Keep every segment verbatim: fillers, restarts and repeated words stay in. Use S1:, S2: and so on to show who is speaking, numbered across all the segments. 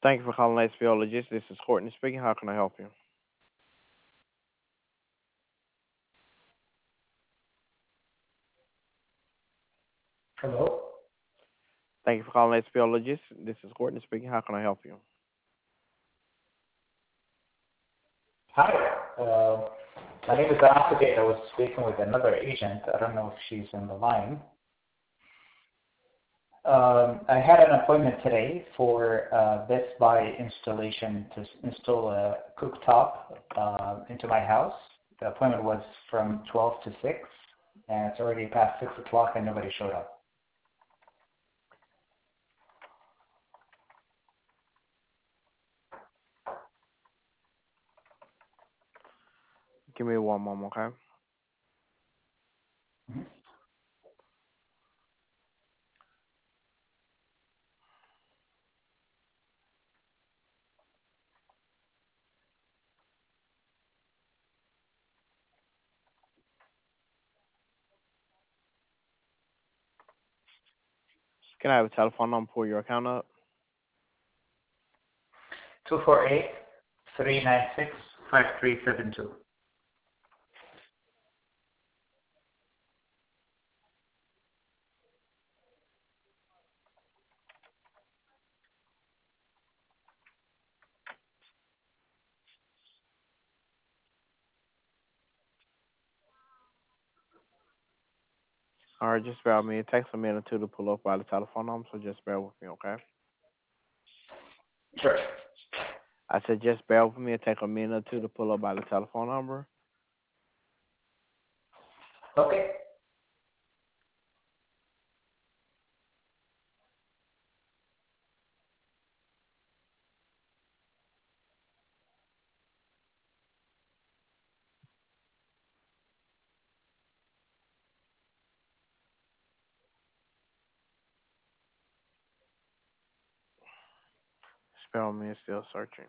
S1: Thank you for calling Aspiologist. This is Courtney speaking. How can I help you?
S2: Hello.
S1: Thank you for calling Aspiologist. This is Courtney speaking. How can I help you?
S2: Hi. Uh, my name is Asagate. I was speaking with another agent. I don't know if she's on the line. Um, I had an appointment today for uh, Best Buy installation to s- install a cooktop uh, into my house. The appointment was from twelve to six, and it's already past six o'clock and nobody showed up.
S1: Give me one moment, okay?
S2: Mhm.
S1: Can I have a telephone number for your account up?
S2: two four eight, three nine six, five three seven two.
S1: All right, just bear with me. It takes a minute or two to pull up by the telephone number, so just bear with me, okay?
S2: Sure.
S1: I said just bear with me. It takes a minute or two to pull up by the telephone number.
S2: Okay.
S1: Just bear with me. It's still searching.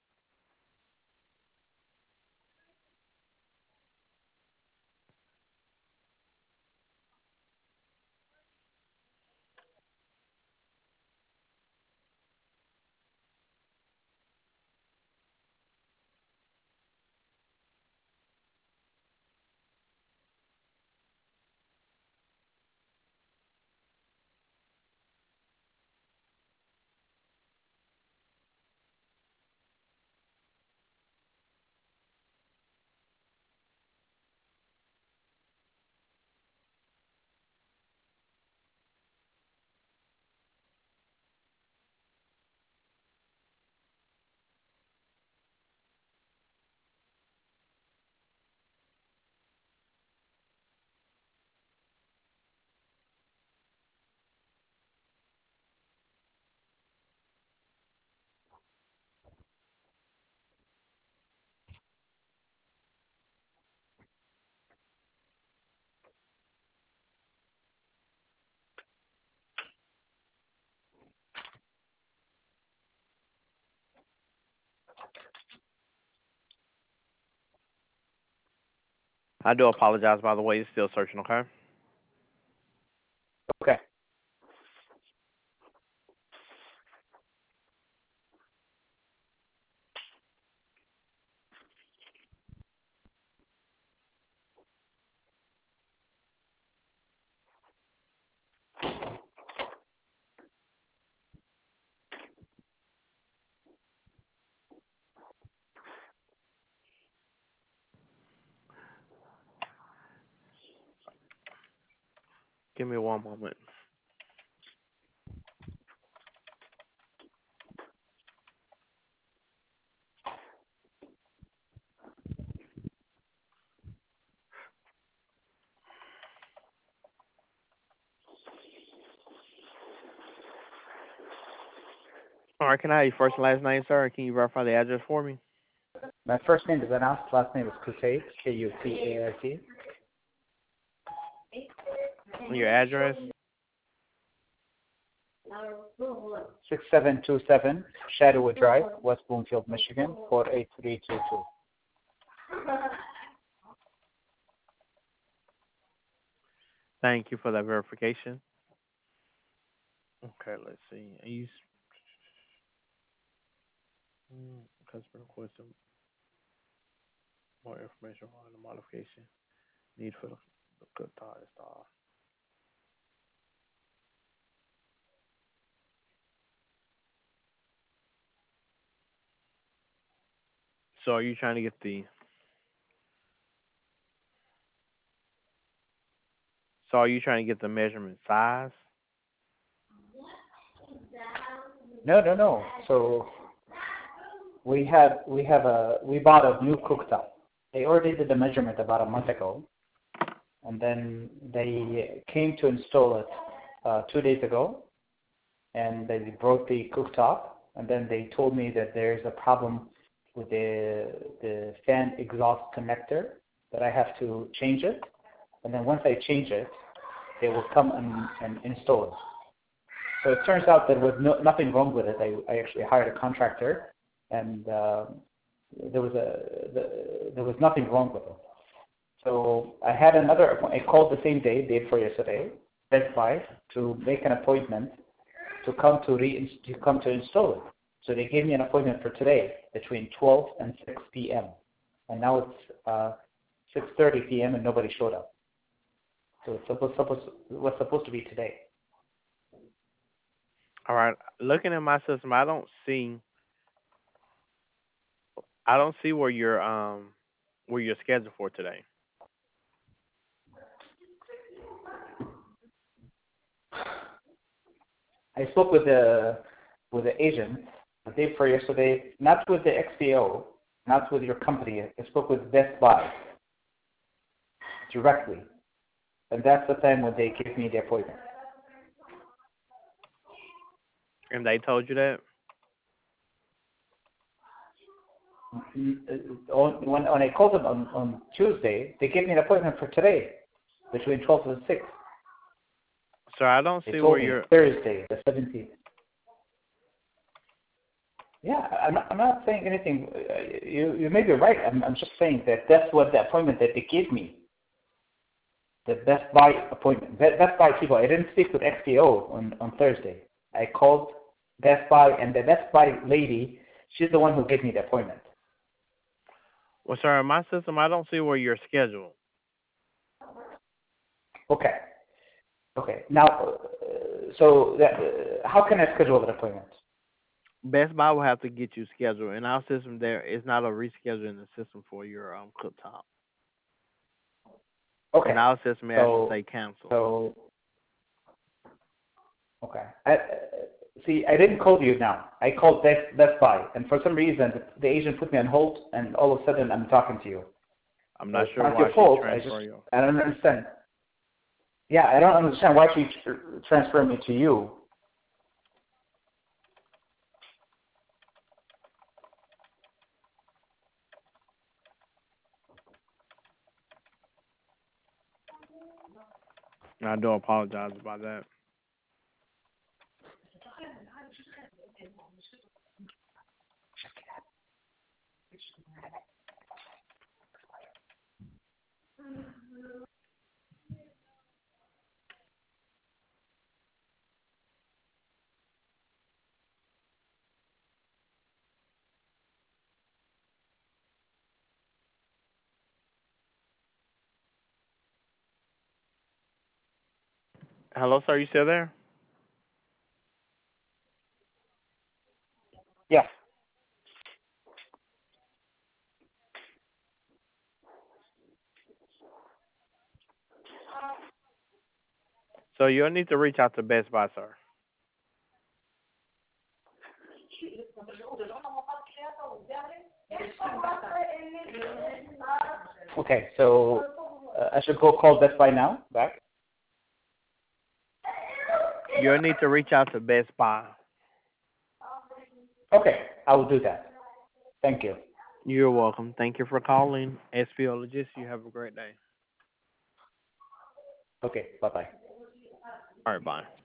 S1: I do apologize, by the way. It's still searching, okay?
S2: Okay.
S1: Give me one moment. All right, can I have your first and last name, sir? And can you verify the address for me?
S2: My first name is Anas. Last name is Kutait. K U T A I T.
S1: And your address?
S2: six seven two seven Shadowwood Drive, West Bloomfield, Michigan, four eight three two two.
S1: Thank you for that verification. Okay, let's see. Are you Mm, customer requesting more information on the modification need for the, the cooktop install. So are you trying to get the so are you trying to get the measurement size?
S2: No, no, no. So we have we have a we bought a new cooktop. They already did the measurement about a month ago, and then they came to install it uh, two days ago, and they broke the cooktop, and then they told me that there's a problem with the the fan exhaust connector, that I have to change it, and then once I change it, they will come and, and install it. So it turns out there was no, nothing wrong with it. I, I actually hired a contractor, and uh, there was a the, there was nothing wrong with it. So I had another appointment. I called the same day, day before yesterday, Best Buy, to make an appointment to come to re to come to install it. So they gave me an appointment for today between twelve and six p.m. And now it's uh, six thirty p.m. and nobody showed up. So it's supposed, supposed it was supposed to be today.
S1: All right. Looking at my system, I don't see I don't see where you're um where you're scheduled for today.
S2: I spoke with the with the agent the day before yesterday, not with the X P O, not with your company. I spoke with Best Buy directly, and that's the time when they gave me the appointment.
S1: And they told you that?
S2: Mm, uh, on- When, when I called them on, on Tuesday, they gave me an appointment for today between twelve and six.
S1: Sir, I don't
S2: They
S1: see
S2: told
S1: where
S2: me
S1: you're
S2: Thursday, the seventeenth. Yeah, I'm not, I'm not saying anything. Uh, You, you may be right. I'm, I'm just saying that that's what the appointment that they gave me, the Best Buy appointment. Be- Best Buy people, I didn't speak with X P O on, on Thursday. I called Best Buy, and the Best Buy lady, she's the one who gave me the appointment.
S1: well, sir, in my system I don't see where you're scheduled.
S2: Okay. Okay. Now, uh, so that, uh, how can I schedule an appointment?
S1: Best Buy will have to get you scheduled. In our system, there is not a reschedule in the system for your um cooktop. In
S2: Okay.
S1: our system, it actually
S2: So,
S1: say cancel.
S2: so okay. I, uh, see, I didn't call you now. I called Best, Best Buy, and for some reason, the agent put me on hold, and all of a sudden, I'm talking to you.
S1: I'm
S2: So
S1: not
S2: it's
S1: sure
S2: not
S1: why
S2: your
S1: she
S2: fault. I just,
S1: transfer you.
S2: I don't understand. Yeah, I don't understand why she tr- transferred me to you.
S1: And I do apologize about that. Hello, sir. You still there?
S2: Yeah.
S1: So you'll need to reach out to Best Buy, sir.
S2: Okay, so uh, I should go call Best Buy now, back?
S1: You'll need to reach out to Best Buy.
S2: Okay, I will do that. Thank you.
S1: You're welcome. Thank you for calling S P O Logistics. You have a great day.
S2: Okay, bye-bye.
S1: All right, bye.